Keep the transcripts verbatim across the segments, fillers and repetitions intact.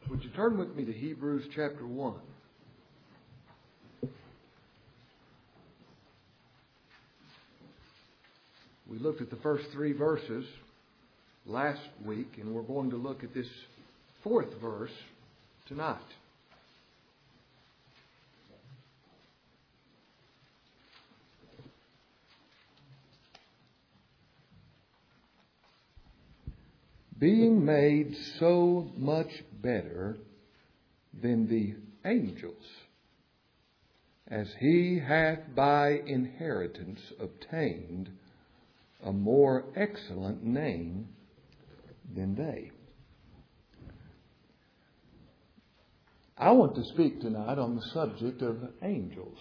Would you turn with me to Hebrews chapter one? We looked at the first three verses last week, and we're going to look at this fourth verse tonight. Being made so much better than the angels, as he hath by inheritance obtained a more excellent name than they. I want to speak tonight on the subject of angels.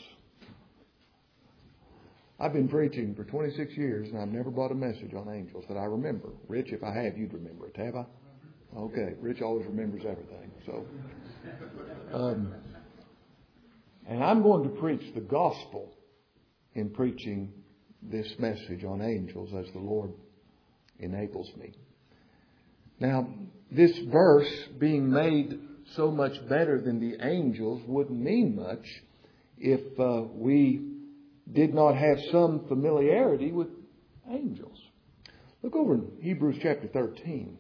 I've been preaching for twenty-six years, and I've never brought a message on angels that I remember. Rich, if I have, you'd remember it, have I? Okay, Rich always remembers everything. So, um, and I'm going to preach the gospel in preaching this message on angels as the Lord enables me. Now, this verse, being made so much better than the angels, wouldn't mean much if uh, we did not have some familiarity with angels. Look over in Hebrews chapter thirteen.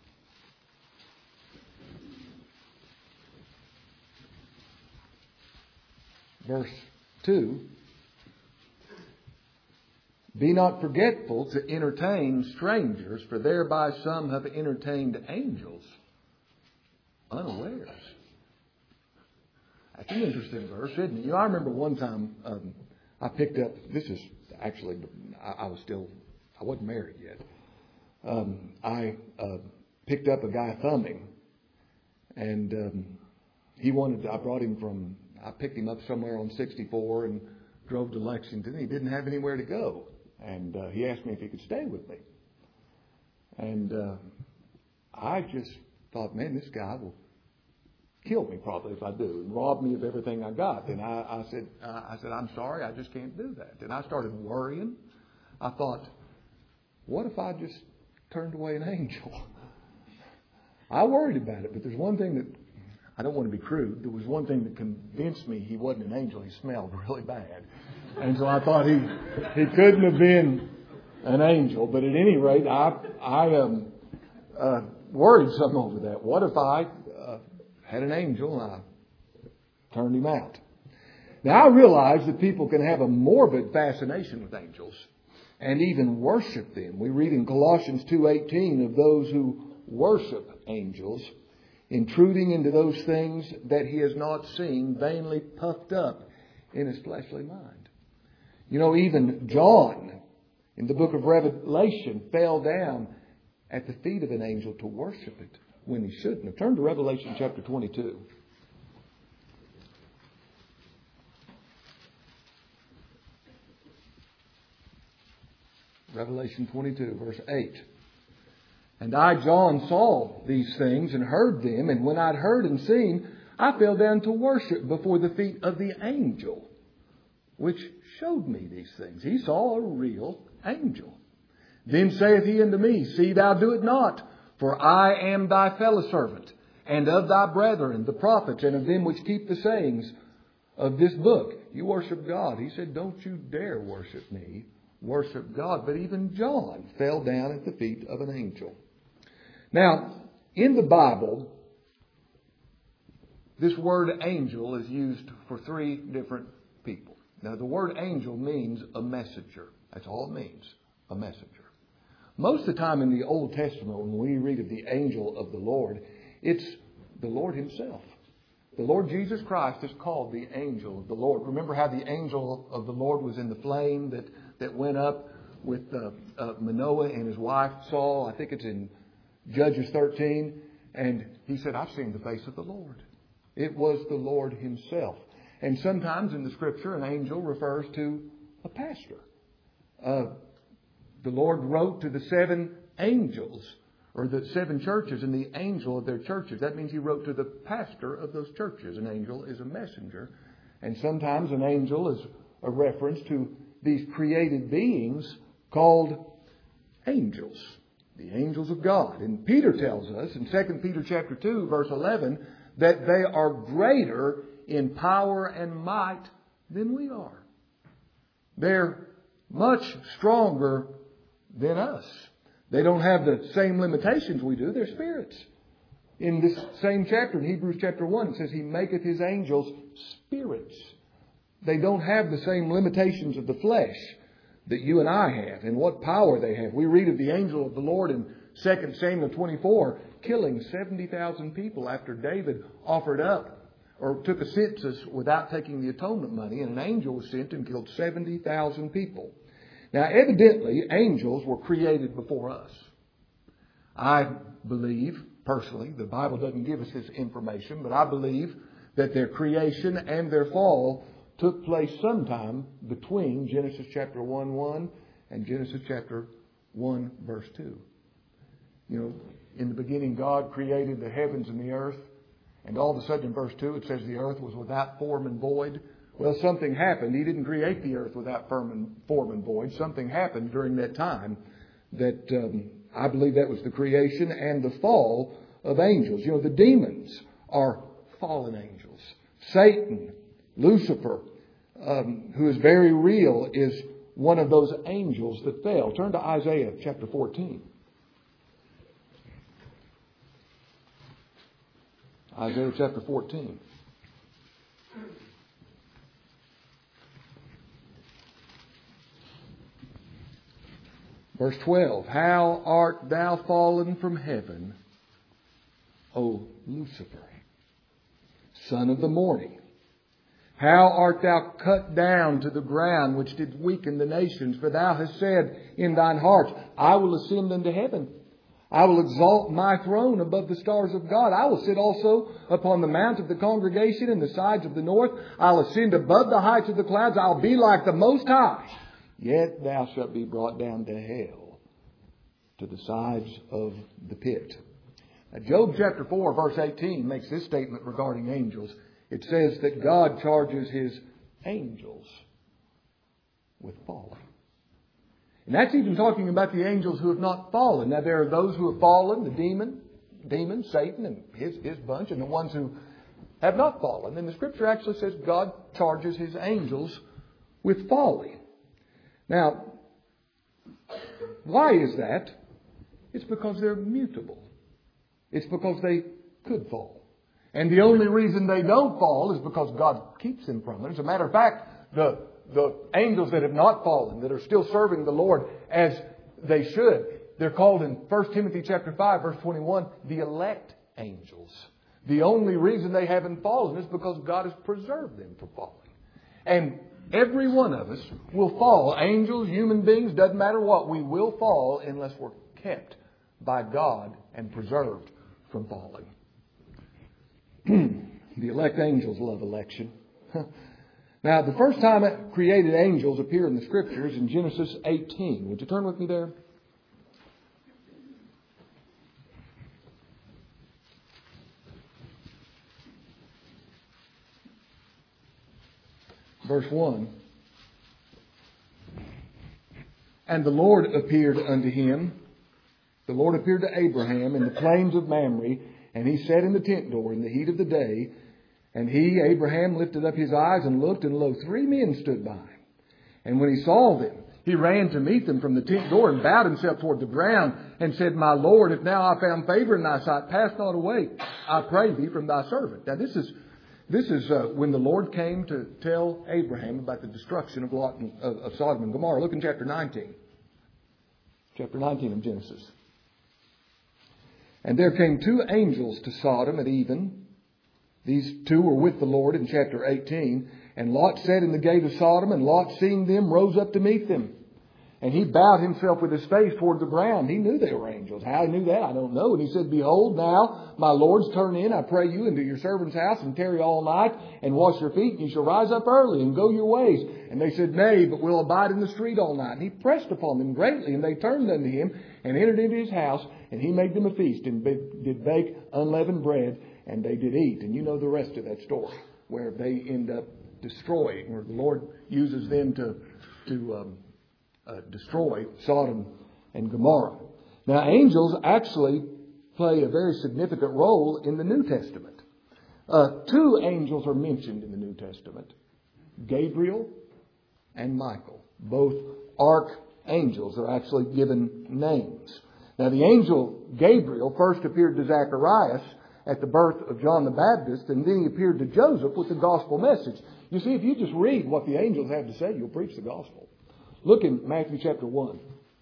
Verse two. Be not forgetful to entertain strangers, for thereby some have entertained angels unawares. That's an interesting verse, isn't it? You know, I remember one time um, I picked up, this is actually, I, I was still, I wasn't married yet. Um, I uh, picked up a guy thumbing, and um, he wanted, I brought him from, I picked him up somewhere on sixty-four and drove to Lexington. He didn't have anywhere to go. And uh, he asked me if he could stay with me. And uh, I just thought, man, this guy will kill me probably if I do, and rob me of everything I got. And I, I said, uh, I said, I'm sorry, I just can't do that. And I started worrying. I thought, what if I just turned away an angel? I worried about it, but there's one thing that, I don't want to be crude, there was one thing that convinced me he wasn't an angel. He smelled really bad. And so I thought he he couldn't have been an angel. But at any rate, I I um, uh, worried some over that. What if I uh, had an angel and I turned him out? Now I realize that people can have a morbid fascination with angels and even worship them. We read in Colossians two eighteen of those who worship angels, intruding into those things that he has not seen, vainly puffed up in his fleshly mind. You know, even John in the book of Revelation fell down at the feet of an angel to worship it when he shouldn't have. Turn to Revelation chapter twenty-two. Revelation twenty-two, verse eight. And I, John, saw these things and heard them, and when I'd heard and seen, I fell down to worship before the feet of the angel, which showed me these things. He saw a real angel. Then saith he unto me, See thou do it not, for I am thy fellow servant, and of thy brethren, the prophets, and of them which keep the sayings of this book. You worship God. He said, don't you dare worship me. Worship God. But even John fell down at the feet of an angel. Now, in the Bible, this word angel is used for three different people. Now, the word angel means a messenger. That's all it means, a messenger. Most of the time in the Old Testament, when we read of the angel of the Lord, it's the Lord himself. The Lord Jesus Christ is called the angel of the Lord. Remember how the angel of the Lord was in the flame that, that went up with uh, uh, Manoah and his wife Saul? I think it's in Judges thirteen. And he said, I've seen the face of the Lord. It was the Lord himself. And sometimes in the Scripture, an angel refers to a pastor. Uh, the Lord wrote to the seven angels, or the seven churches, and the angel of their churches. That means he wrote to the pastor of those churches. An angel is a messenger. And sometimes an angel is a reference to these created beings called angels. The angels of God. And Peter tells us in Second Peter chapter two, verse eleven, that they are greater in power and might than we are. They're much stronger than us. They don't have the same limitations we do. They're spirits. In this same chapter, in Hebrews chapter one, it says, He maketh His angels spirits. They don't have the same limitations of the flesh that you and I have, and what power they have. We read of the angel of the Lord in Second Samuel twenty-four, killing seventy thousand people after David offered up or took a census without taking the atonement money, and an angel was sent and killed seventy thousand people. Now, evidently, angels were created before us. I believe, personally, the Bible doesn't give us this information, but I believe that their creation and their fall took place sometime between Genesis chapter one, one and Genesis chapter one, verse two. You know, in the beginning, God created the heavens and the earth. And all of a sudden in verse two, it says the earth was without form and void. Well, something happened. He didn't create the earth without form and, form and void. Something happened during that time that um, I believe that was the creation and the fall of angels. You know, the demons are fallen angels. Satan, Lucifer, um, who is very real, is one of those angels that fell. Turn to Isaiah chapter fourteen. Isaiah chapter fourteen. Verse twelve. How art thou fallen from heaven, O Lucifer, son of the morning? How art thou cut down to the ground, which did weaken the nations? For thou hast said in thine heart, I will ascend unto heaven. I will exalt my throne above the stars of God. I will sit also upon the mount of the congregation in the sides of the north. I'll ascend above the heights of the clouds. I'll be like the Most High. Yet thou shalt be brought down to hell, to the sides of the pit. Now, Job chapter four, verse eighteen makes this statement regarding angels. It says that God charges His angels with falling. And that's even talking about the angels who have not fallen. Now, there are those who have fallen, the demon, demon, Satan and his, his bunch, and the ones who have not fallen. And the Scripture actually says God charges His angels with falling. Now, why is that? It's because they're mutable. It's because they could fall. And the only reason they don't fall is because God keeps them from it. As a matter of fact, the, the angels that have not fallen, that are still serving the Lord as they should, they're called in First Timothy chapter five, verse twenty-one, the elect angels. The only reason they haven't fallen is because God has preserved them from falling. And every one of us will fall. Angels, human beings, doesn't matter what. We will fall unless we're kept by God and preserved from falling. The elect angels love election. Now, the first time created angels appear in the Scriptures in Genesis eighteen. Would you turn with me there? Verse one. And the Lord appeared unto him. The Lord appeared to Abraham in the plains of Mamre, and he sat in the tent door in the heat of the day. And he, Abraham, lifted up his eyes and looked, and lo, three men stood by him. And when he saw them, he ran to meet them from the tent door and bowed himself toward the ground and said, My Lord, if now I found favor in thy sight, pass not away, I pray thee, from thy servant. Now this is this is uh, when the Lord came to tell Abraham about the destruction of, Lot and, of, of Sodom and Gomorrah. Look in chapter nineteen. Chapter nineteen of Genesis. And there came two angels to Sodom at even. These two were with the Lord in chapter eighteen. And Lot sat in the gate of Sodom, and Lot, seeing them, rose up to meet them. And he bowed himself with his face toward the ground. He knew they were angels. How he knew that, I don't know. And he said, Behold, now, my lords, turn in, I pray you, into your servant's house, and tarry all night, and wash your feet, and you shall rise up early, and go your ways. And they said, Nay, but we'll abide in the street all night. And he pressed upon them greatly, and they turned unto him, and entered into his house, and he made them a feast, and did bake unleavened bread, and they did eat. And you know the rest of that story, where they end up destroying, where the Lord uses them to, to um, uh, destroy Sodom and Gomorrah. Now, angels actually play a very significant role in the New Testament. Uh, two angels are mentioned in the New Testament. Gabriel and Michael. Both archangels are actually given names. Now, the angel Gabriel first appeared to Zacharias at the birth of John the Baptist, and then he appeared to Joseph with the gospel message. You see, if you just read what the angels have to say, you'll preach the gospel. Look in Matthew chapter one.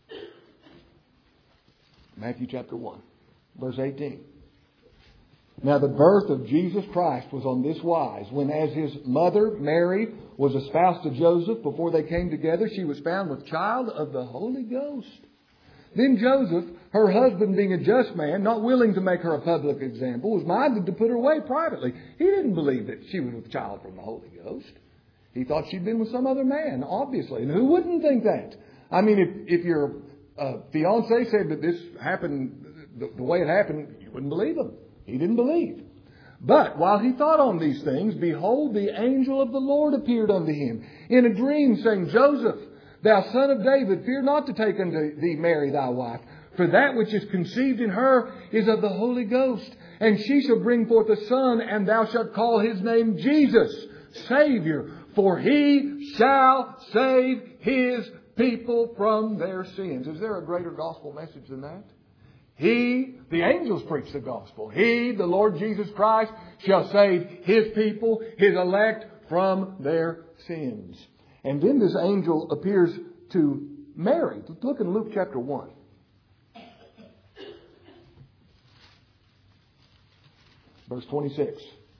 Matthew chapter one, verse eighteen. Now the birth of Jesus Christ was on this wise. When as his mother, Mary, was espoused to Joseph, before they came together, she was found with child of the Holy Ghost. Then Joseph, her husband being a just man, not willing to make her a public example, was minded to put her away privately. He didn't believe that she was with child from the Holy Ghost. He thought she'd been with some other man, obviously. And who wouldn't think that? I mean, if, if your uh, fiancé said that this happened the, the way it happened, you wouldn't believe him. He didn't believe. But while he thought on these things, behold, the angel of the Lord appeared unto him in a dream, saying, Joseph, thou son of David, fear not to take unto thee Mary thy wife, for that which is conceived in her is of the Holy Ghost. And she shall bring forth a son, and thou shalt call his name Jesus, Savior, for he shall save his people from their sins. Is there a greater gospel message than that? He, the angels preach the gospel. He, the Lord Jesus Christ, shall save his people, his elect, from their sins. And then this angel appears to Mary. Look in Luke chapter one. Verse twenty-six.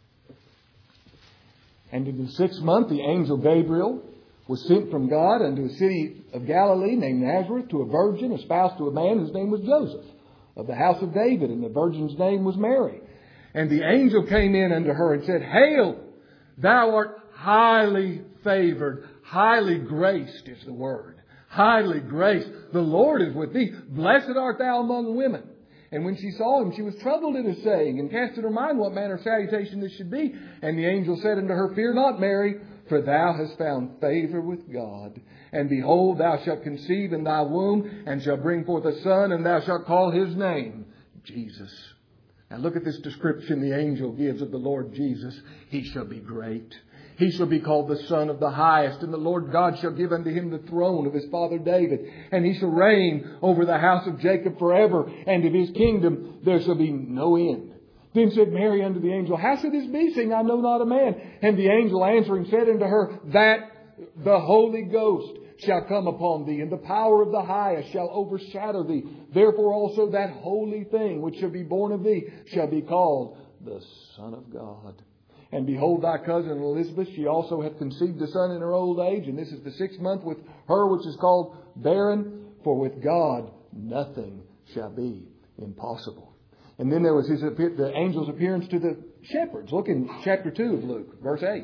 And in the sixth month, the angel Gabriel was sent from God unto a city of Galilee named Nazareth to a virgin espoused to a man whose name was Joseph, of the house of David, and the virgin's name was Mary. And the angel came in unto her and said, Hail, thou art highly favored. Highly graced is the word. Highly graced. The Lord is with thee. Blessed art thou among women. And when she saw him, she was troubled at his saying, and cast in her mind what manner of salutation this should be. And the angel said unto her, Fear not, Mary, for thou hast found favor with God. And behold, thou shalt conceive in thy womb, and shalt bring forth a son, and thou shalt call his name Jesus. Now look at this description the angel gives of the Lord Jesus. He shall be great. He shall be called the Son of the Highest, and the Lord God shall give unto him the throne of his father David, and he shall reign over the house of Jacob forever, and of his kingdom there shall be no end. Then said Mary unto the angel, How shall this be, seeing I know not a man? And the angel answering said unto her, That the Holy Ghost shall come upon thee, and the power of the Highest shall overshadow thee. Therefore also that holy thing which shall be born of thee shall be called the Son of God. And behold, thy cousin Elizabeth, she also hath conceived a son in her old age, and this is the sixth month with her which is called barren, for with God nothing shall be impossible. And then there was his, the angel's appearance to the shepherds. Look in chapter two of Luke, verse eight.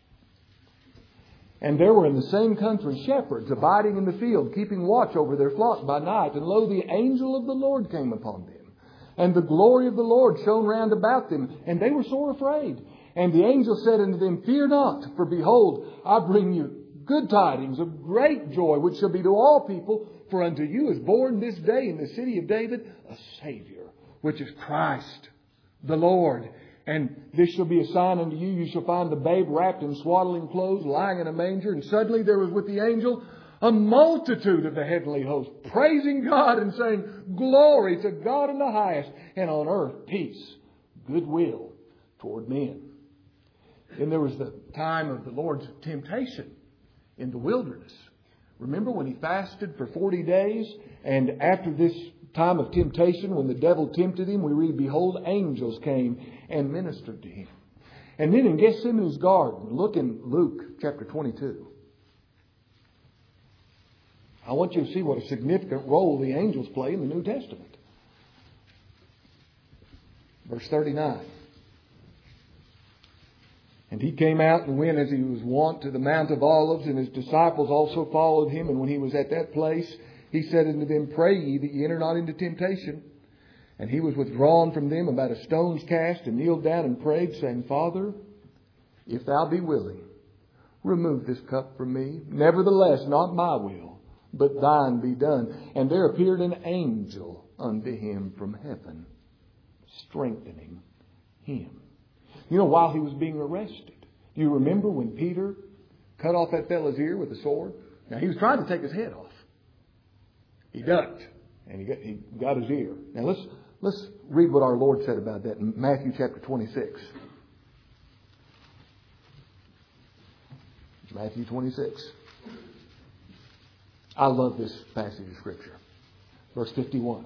And there were in the same country shepherds abiding in the field, keeping watch over their flock by night. And lo, the angel of the Lord came upon them, and the glory of the Lord shone round about them, and they were sore afraid. And the angel said unto them, Fear not, for behold, I bring you good tidings of great joy, which shall be to all people. For unto you is born this day in the city of David a Savior, which is Christ the Lord. And this shall be a sign unto you. You shall find the babe wrapped in swaddling clothes, lying in a manger. And suddenly there was with the angel a multitude of the heavenly host, praising God and saying, Glory to God in the highest, and on earth peace, goodwill toward men. Then there was the time of the Lord's temptation in the wilderness. Remember when he fasted for forty days? And after this time of temptation, when the devil tempted him, we read, Behold, angels came and ministered to him. And then in Gethsemane's garden, look in Luke chapter twenty-two. I want you to see what a significant role the angels play in the New Testament. Verse thirty-nine. And he came out and went as he was wont to the Mount of Olives, and his disciples also followed him. And when he was at that place, he said unto them, Pray ye that ye enter not into temptation. And he was withdrawn from them about a stone's cast, and kneeled down and prayed, saying, Father, if thou be willing, remove this cup from me. Nevertheless, not my will, but thine be done. And there appeared an angel unto him from heaven, strengthening him. You know, while he was being arrested, do you remember when Peter cut off that fellow's ear with a sword? Now, he was trying to take his head off. He ducked, and he got, he got his ear. Now, let's, let's read what our Lord said about that in Matthew chapter twenty-six. Matthew twenty-six. I love this passage of Scripture. Verse fifty-one.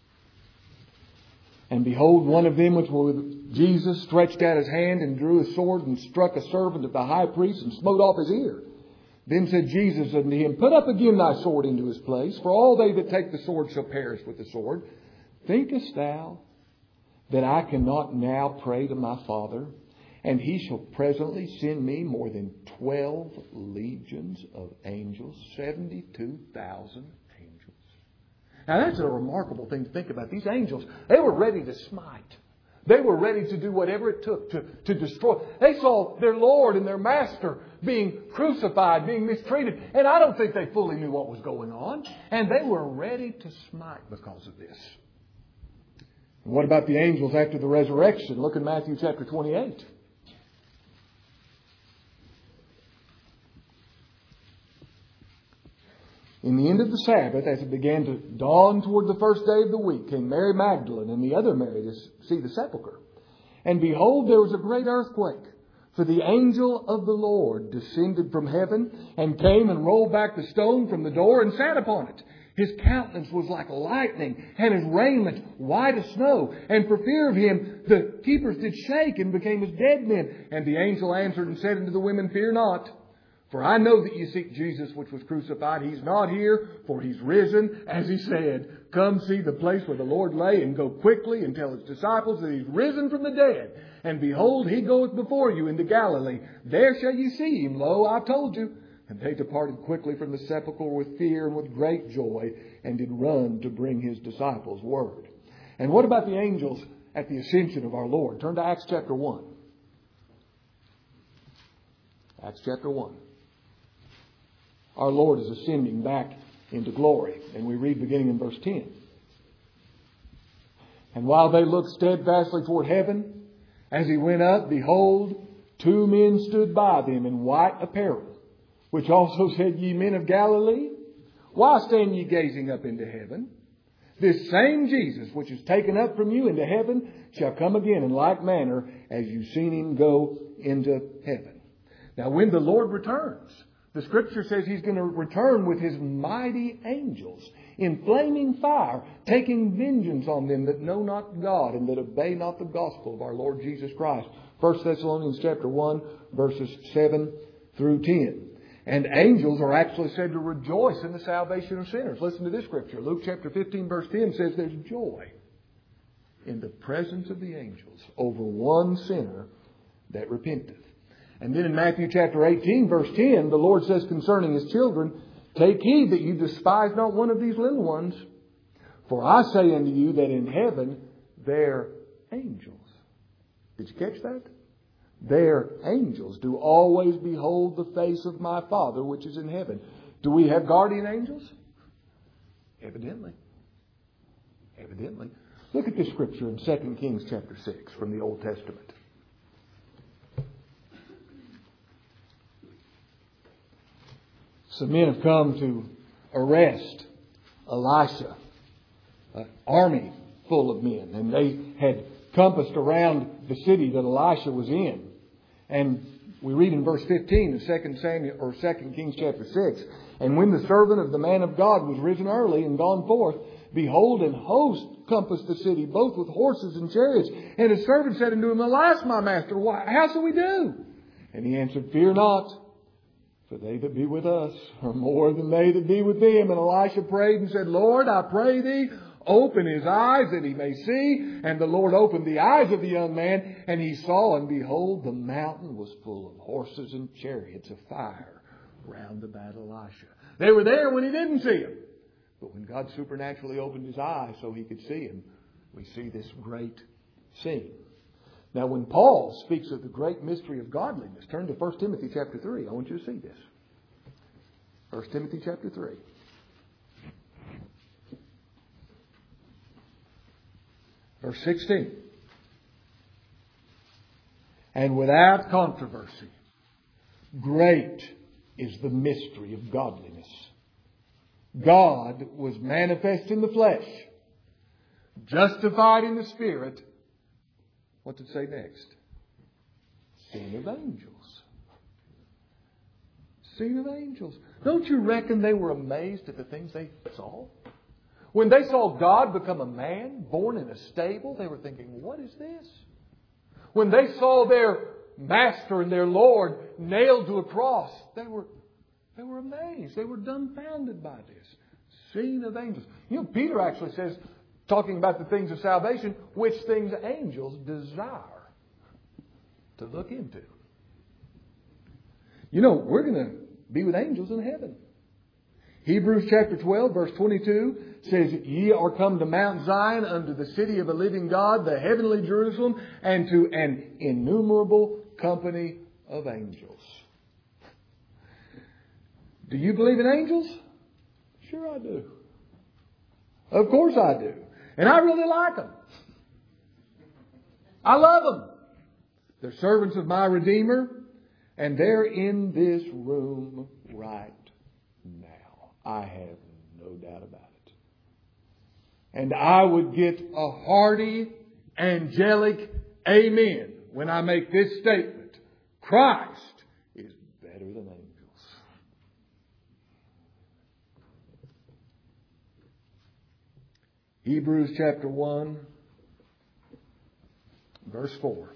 And behold, one of them which were with Jesus stretched out his hand and drew his sword and struck a servant of the high priest and smote off his ear. Then said Jesus unto him, Put up again thy sword into his place, for all they that take the sword shall perish with the sword. Thinkest thou that I cannot now pray to my Father, and he shall presently send me more than twelve legions of angels, seventy-two thousand angels? Now that's a remarkable thing to think about. These angels, they were ready to smite. They were ready to do whatever it took to, to destroy. They saw their Lord and their Master being crucified, being mistreated. And I don't think they fully knew what was going on. And they were ready to smite because of this. And what about the angels after the resurrection? Look in Matthew chapter twenty-eight. In the end of the Sabbath, as it began to dawn toward the first day of the week, came Mary Magdalene and the other Mary to see the sepulchre. And behold, there was a great earthquake. For the angel of the Lord descended from heaven and came and rolled back the stone from the door and sat upon it. His countenance was like lightning, and his raiment white as snow. And for fear of him, the keepers did shake and became as dead men. And the angel answered and said unto the women, Fear not. For I know that you seek Jesus which was crucified. He's not here, for he's risen, as he said. Come see the place where the Lord lay, and go quickly and tell his disciples that he's risen from the dead. And behold, he goeth before you into Galilee. There shall you see him. Lo, I told you. And they departed quickly from the sepulchre with fear and with great joy, and did run to bring his disciples word. And what about the angels at the ascension of our Lord? Turn to Acts chapter one. Acts chapter one. Our Lord is ascending back into glory. And we read beginning in verse ten. And while they looked steadfastly toward heaven, as he went up, behold, two men stood by them in white apparel, which also said, Ye men of Galilee, why stand ye gazing up into heaven? This same Jesus, which is taken up from you into heaven, shall come again in like manner as you've seen him go into heaven. Now, when the Lord returns, the Scripture says he's going to return with his mighty angels in flaming fire, taking vengeance on them that know not God and that obey not the gospel of our Lord Jesus Christ. First Thessalonians chapter one, verses seven through ten. And angels are actually said to rejoice in the salvation of sinners. Listen to this Scripture. Luke chapter fifteen, verse ten says there's joy in the presence of the angels over one sinner that repenteth. And then in Matthew chapter eighteen, verse ten, the Lord says concerning his children, Take heed that you despise not one of these little ones. For I say unto you that in heaven their angels. Did you catch that? Their angels do always behold the face of my Father which is in heaven. Do we have guardian angels? Evidently. Evidently. Look at this scripture in Second Kings chapter six from the Old Testament. Some men have come to arrest Elisha, an army full of men, and they had compassed around the city that Elisha was in. And we read in verse fifteen of Second Samuel or Second Kings chapter six, and when the servant of the man of God was risen early and gone forth, behold, an host compassed the city, both with horses and chariots. And his servant said unto him, Alas, my master, why, how shall we do? And he answered, Fear not. For they that be with us are more than they that be with them. And Elisha prayed and said, Lord, I pray thee, open his eyes that he may see. And the Lord opened the eyes of the young man, and he saw, and behold, the mountain was full of horses and chariots of fire round about Elisha. They were there when he didn't see him. But when God supernaturally opened his eyes so he could see him, we see this great scene. Now, when Paul speaks of the great mystery of godliness, turn to First Timothy chapter three. I want you to see this. First Timothy chapter three. Verse sixteen. And without controversy, great is the mystery of godliness. God was manifest in the flesh, justified in the Spirit. What did it say next? Seen of angels. Seen of angels. Don't you reckon they were amazed at the things they saw? When they saw God become a man, born in a stable, they were thinking, what is this? When they saw their Master and their Lord nailed to a cross, they were, they were amazed. They were dumbfounded by this. Seen of angels. You know, Peter actually says, talking about the things of salvation, which things angels desire to look into. You know, we're going to be with angels in heaven. Hebrews chapter twelve, verse twenty-two says, Ye are come to Mount Zion, unto the city of a living God, the heavenly Jerusalem, and to an innumerable company of angels. Do you believe in angels? Sure I do. Of course I do. And I really like them. I love them. They're servants of my Redeemer, and they're in this room right now. I have no doubt about it. And I would get a hearty, angelic amen when I make this statement. Christ is better than angels. Hebrews chapter one, verse four.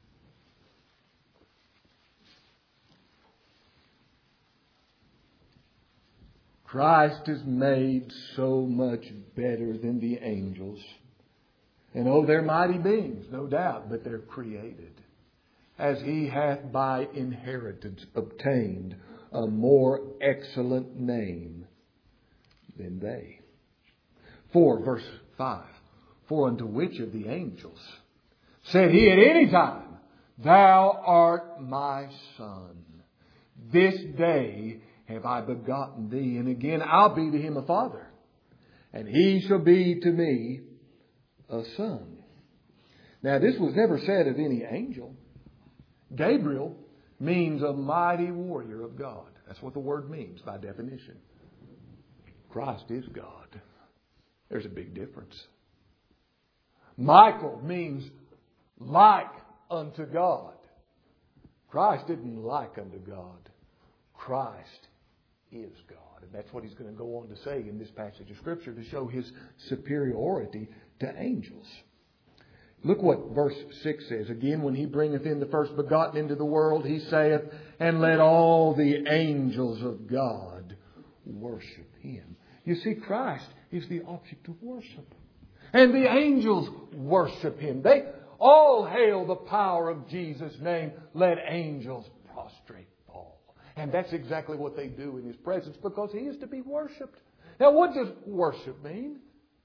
Christ is made so much better than the angels. And oh, they're mighty beings, no doubt, but they're created. As He hath by inheritance obtained a more excellent name than they. For, verse five, For unto which of the angels said He at any time, Thou art my Son, this day have I begotten thee, and again I'll be to him a father, and he shall be to me a son. Now this was never said of any angel. Gabriel means a mighty warrior of God. That's what the word means by definition. Christ is God. There's a big difference. Michael means like unto God. Christ didn't like unto God. Christ is God. And that's what he's going to go on to say in this passage of Scripture to show his superiority to angels. Look what verse six says. Again, when he bringeth in the first begotten into the world, he saith, And let all the angels of God worship him. You see, Christ is the object of worship. And the angels worship him. They all hail the power of Jesus' name. Let angels prostrate. And that's exactly what they do in His presence, because He is to be worshipped. Now, what does worship mean?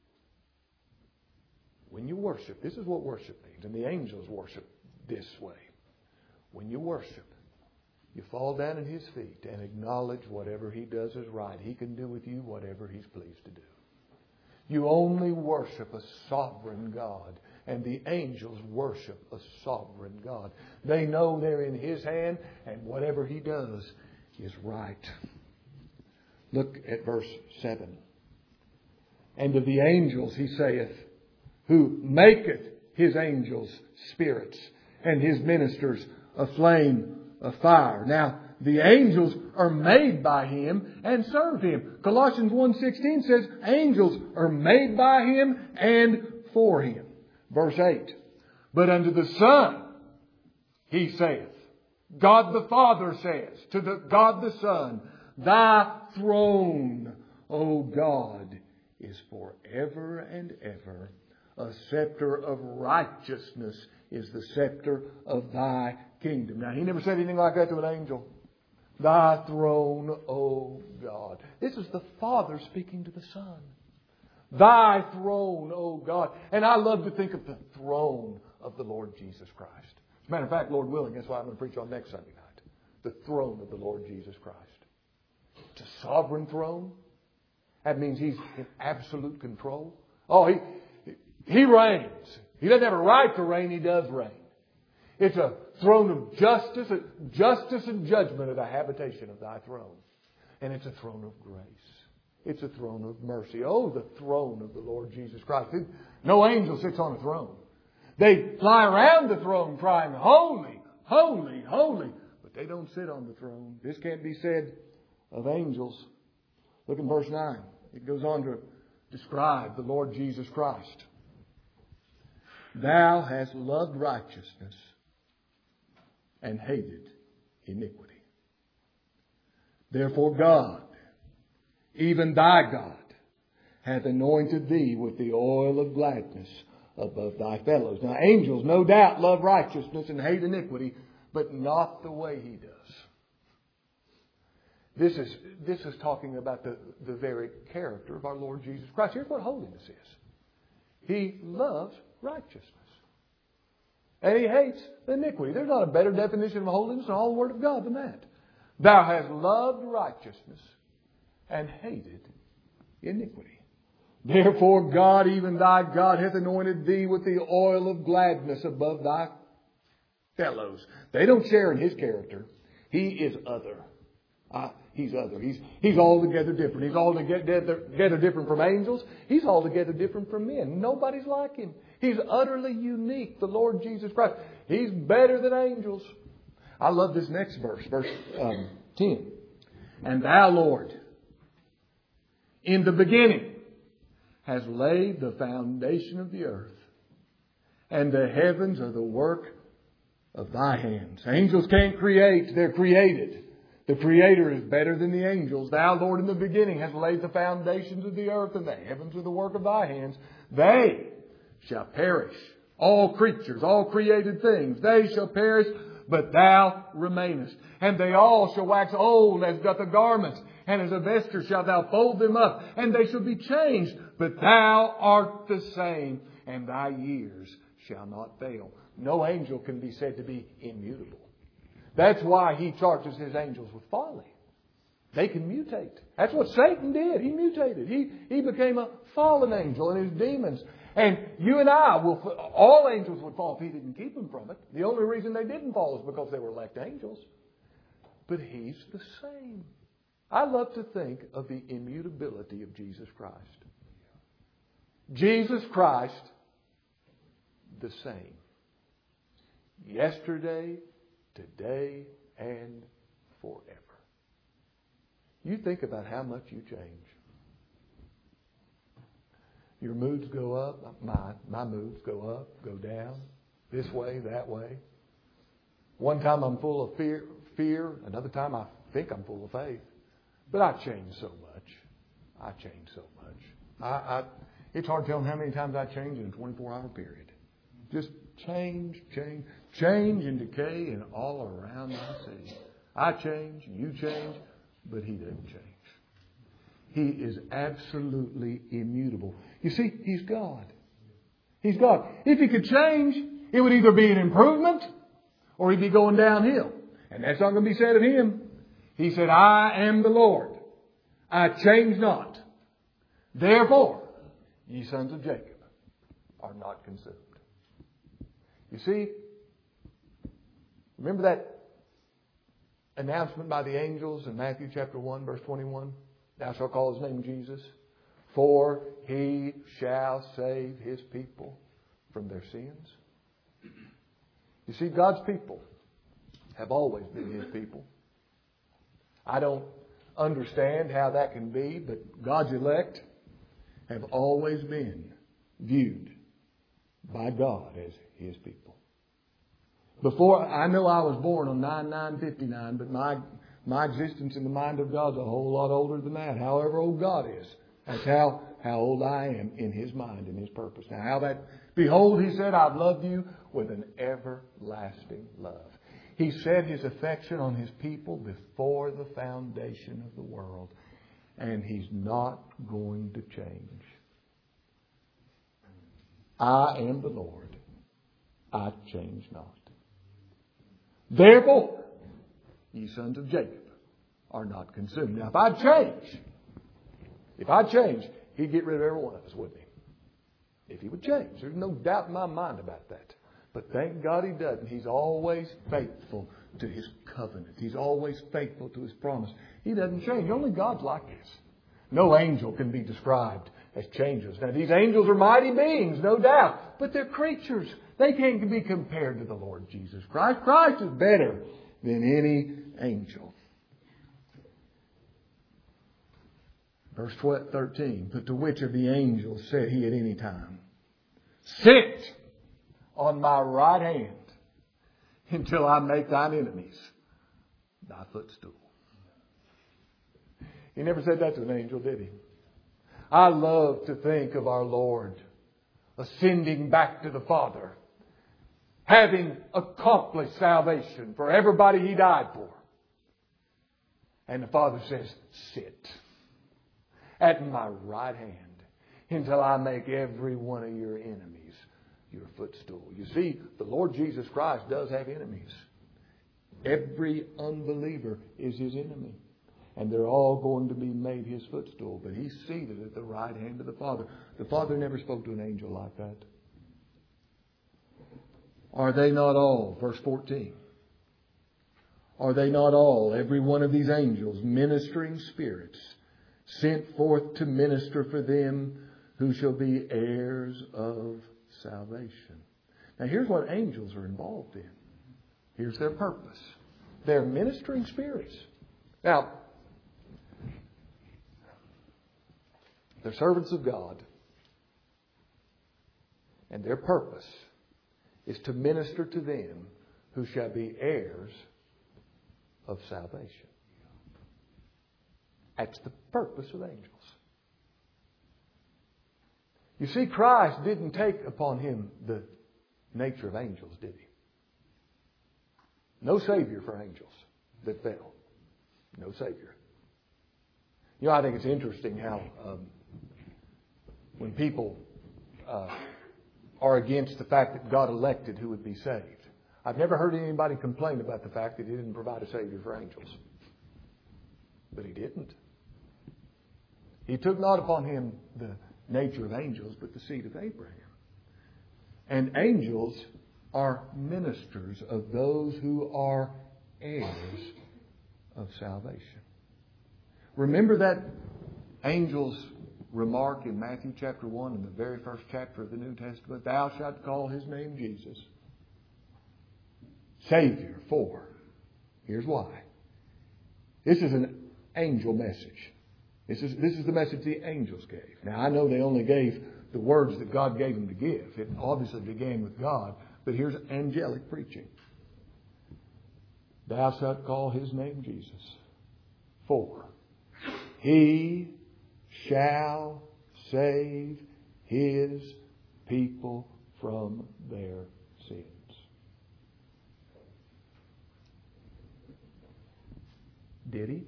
When you worship, this is what worship means. And the angels worship this way. When you worship, you fall down at His feet and acknowledge whatever He does is right. He can do with you whatever He's pleased to do. You only worship a sovereign God. And the angels worship a sovereign God. They know they're in His hand, and whatever He does is right. Look at verse seven. And of the angels He saith, Who maketh His angels spirits, and His ministers a flame of fire. Now, the angels are made by Him and serve Him. Colossians one sixteen says, Angels are made by Him and for Him. Verse eight, But unto the Son He saith, God the Father says to the God the Son, Thy throne, O God, is forever and ever. A scepter of righteousness is the scepter of Thy kingdom. Now, He never said anything like that to an angel. Thy throne, O God. This is the Father speaking to the Son. Thy throne, O God. And I love to think of the throne of the Lord Jesus Christ. As a matter of fact, Lord willing, that's why I'm going to preach on next Sunday night. The throne of the Lord Jesus Christ. It's a sovereign throne. That means He's in absolute control. Oh, he, He reigns. He doesn't have a right to reign. He does reign. It's a throne of justice, justice and judgment are the habitation of thy throne. And it's a throne of grace. It's a throne of mercy. Oh, the throne of the Lord Jesus Christ. No angel sits on a throne. They fly around the throne crying, holy, holy, holy. But they don't sit on the throne. This can't be said of angels. Look in verse nine. It goes on to describe the Lord Jesus Christ. Thou hast loved righteousness and hated iniquity. Therefore God, even thy God, hath anointed thee with the oil of gladness above thy fellows. Now angels no doubt love righteousness and hate iniquity, but not the way He does. This is, this is talking about the, the very character of our Lord Jesus Christ. Here's what holiness is. He loves righteousness. And He hates iniquity. There's not a better definition of holiness in all the Word of God than that. Thou hast loved righteousness and hated iniquity. Therefore God, even thy God, hath anointed thee with the oil of gladness above thy fellows. They don't share in His character. He is other. Uh, he's other. He's, he's altogether different. He's altogether together different from angels. He's altogether different from men. Nobody's like Him. He's utterly unique, the Lord Jesus Christ. He's better than angels. I love this next verse, verse um, ten. And thou, Lord, in the beginning, hast laid the foundation of the earth, and the heavens are the work of thy hands. Angels can't create, they're created. The Creator is better than the angels. Thou, Lord, in the beginning hast laid the foundations of the earth, and the heavens are the work of thy hands. They shall perish. All creatures, all created things, they shall perish, but thou remainest. And they all shall wax old as doth a garment, and as a vesture shalt thou fold them up, and they shall be changed. But thou art the same, and thy years shall not fail. No angel can be said to be immutable. That's why He charges His angels with folly. They can mutate. That's what Satan did. He mutated. He, he became a fallen angel, and his demons. And you and I, will, all angels would fall if He didn't keep them from it. The only reason they didn't fall is because they were elect angels. But He's the same. I love to think of the immutability of Jesus Christ. Jesus Christ, the same. Yesterday, today, and forever. You think about how much you change. Your moods go up. My, my moods go up, go down. This way, that way. One time I'm full of fear, fear. Another time I think I'm full of faith. But I change so much. I change so much. I, I, it's hard telling how many times I change in a twenty-four hour period. Just change, change, change and decay and all around I see. I change, you change, but He doesn't change. He is absolutely immutable. You see, He's God. He's God. If He could change, it would either be an improvement or He'd be going downhill. And that's not going to be said of Him. He said, I am the Lord. I change not. Therefore, ye sons of Jacob are not consumed. You see, remember that announcement by the angels in Matthew chapter one, verse twenty-one? Thou shalt call His name Jesus, for He shall save His people from their sins. You see, God's people have always been His people. I don't understand how that can be, but God's elect have always been viewed by God as His people. Before, I know I was born on nine nine fifty-nine, but my my existence in the mind of God is a whole lot older than that. However old God is, that's how, how old I am in His mind and His purpose. Now, how that, behold, He said, I've loved you with an everlasting love. He set His affection on His people before the foundation of the world. And He's not going to change. I am the Lord. I change not. Therefore, ye sons of Jacob are not consumed. Now, if I change, if I change, He'd get rid of every one of us, wouldn't He? If He would change. There's no doubt in my mind about that. But thank God He doesn't. He's always faithful to His covenant. He's always faithful to His promise. He doesn't change. Only God's like this. No angel can be described as changeless. Now, these angels are mighty beings, no doubt. But they're creatures. They can't be compared to the Lord Jesus Christ. Christ is better than any angel. Verse thirteen. But to which of the angels said He at any time, sit on my right hand until I make thine enemies thy footstool. He never said that to an angel, did He? I love to think of our Lord ascending back to the Father, having accomplished salvation for everybody He died for. And the Father says, sit at my right hand until I make every one of your enemies your footstool. You see, the Lord Jesus Christ does have enemies. Every unbeliever is His enemy. And they're all going to be made His footstool. But He's seated at the right hand of the Father. The Father never spoke to an angel like that. Are they not all, verse fourteen, are they not all, every one of these angels, ministering spirits, sent forth to minister for them who shall be heirs of salvation? Now here's what angels are involved in. Here's their purpose. They're ministering spirits. Now, they're servants of God. And their purpose is to minister to them who shall be heirs of salvation. That's the purpose of angels. You see, Christ didn't take upon Him the nature of angels, did He? No Savior for angels that fell. No Savior. You know, I think it's interesting how um, when people uh, are against the fact that God elected who would be saved. I've never heard anybody complain about the fact that He didn't provide a Savior for angels. But He didn't. He took not upon Him the nature of angels, but the seed of Abraham. And angels are ministers of those who are heirs of salvation. Remember that angel's remark in Matthew chapter one, in the very first chapter of the New Testament, thou shalt call His name Jesus. Savior for. Here's why. This is an angel message. This is, this is the message the angels gave. Now, I know they only gave the words that God gave them to give. It obviously began with God, but here's angelic preaching. Thou shalt call His name Jesus. For He shall save His people from their sins. Did He?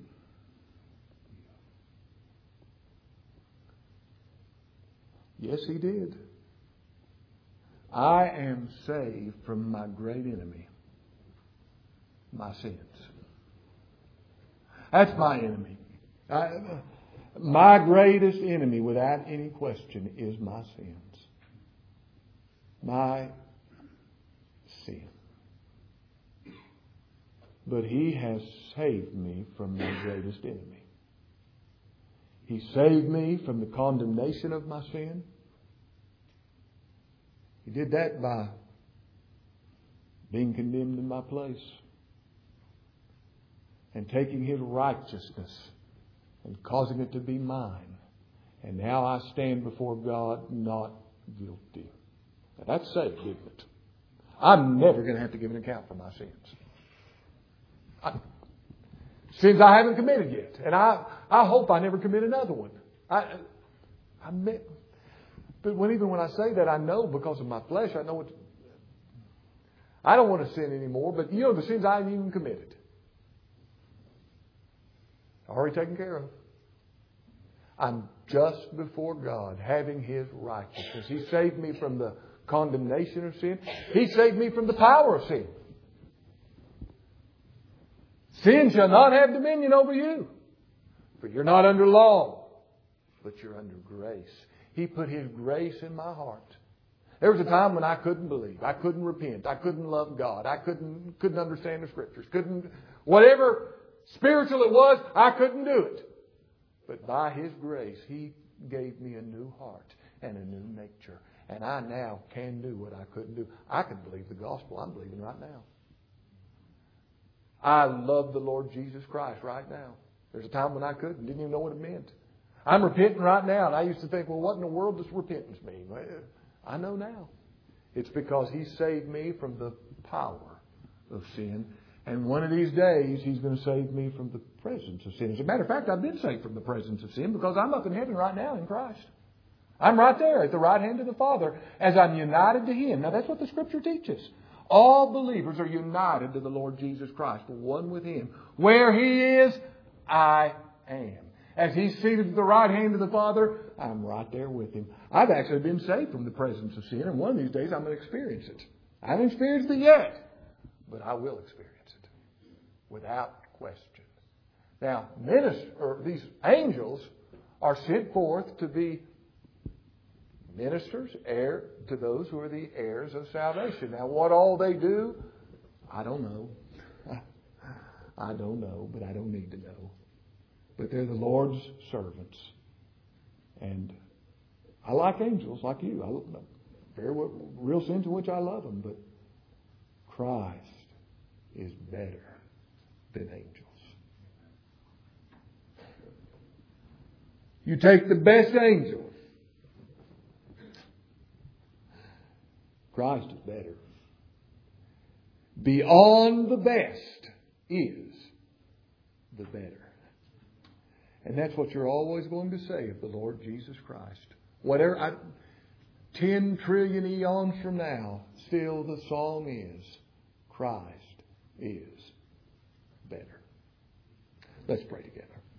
Yes, He did. I am saved from my great enemy, my sins. That's my enemy. I, my greatest enemy, without any question, is my sins. My sin. But He has saved me from my greatest enemy. He saved me from the condemnation of my sin. He did that by being condemned in my place and taking His righteousness and causing it to be mine. And now I stand before God not guilty. Now that's saved, isn't it? I'm never going to have to give an account for my sins. I, sins I haven't committed yet. And I, I hope I never commit another one. I, I met, but when, even when I say that, I know because of my flesh, I know what. I don't want to sin anymore, but you know the sins I haven't even committed. Already taken care of. I'm just before God, having His righteousness. He saved me from the condemnation of sin. He saved me from the power of sin. Sin shall not have dominion over you. For you're not under law, but you're under grace. He put His grace in my heart. There was a time when I couldn't believe. I couldn't repent. I couldn't love God. I couldn't couldn't understand the Scriptures. Couldn't, whatever spiritual it was, I couldn't do it. But by His grace, He gave me a new heart and a new nature. And I now can do what I couldn't do. I can believe the gospel I'm believing right now. I love the Lord Jesus Christ right now. There's a time when I couldn't. Didn't even know what it meant. I'm repenting right now. And I used to think, well, what in the world does repentance mean? Well, I know now. It's because He saved me from the power of sin. And one of these days, He's going to save me from the presence of sin. As a matter of fact, I've been saved from the presence of sin because I'm up in heaven right now in Christ. I'm right there at the right hand of the Father as I'm united to Him. Now, that's what the Scripture teaches. All believers are united to the Lord Jesus Christ, one with Him. Where He is, I am. As He's seated at the right hand of the Father, I'm right there with Him. I've actually been saved from the presence of sin, and one of these days I'm going to experience it. I haven't experienced it yet, but I will experience it without question. Now, minister, or these angels are sent forth to be ministers, heir to those who are the heirs of salvation. Now, what all they do, I don't know. I don't know, but I don't need to know. But they're the Lord's servants. And I like angels like you. I very real sense in which I love them, but Christ is better than angels. You take the best angel. Christ is better. Beyond the best is the better. And that's what you're always going to say of the Lord Jesus Christ. Whatever, I, ten trillion eons from now, still the song is, Christ is better. Let's pray together.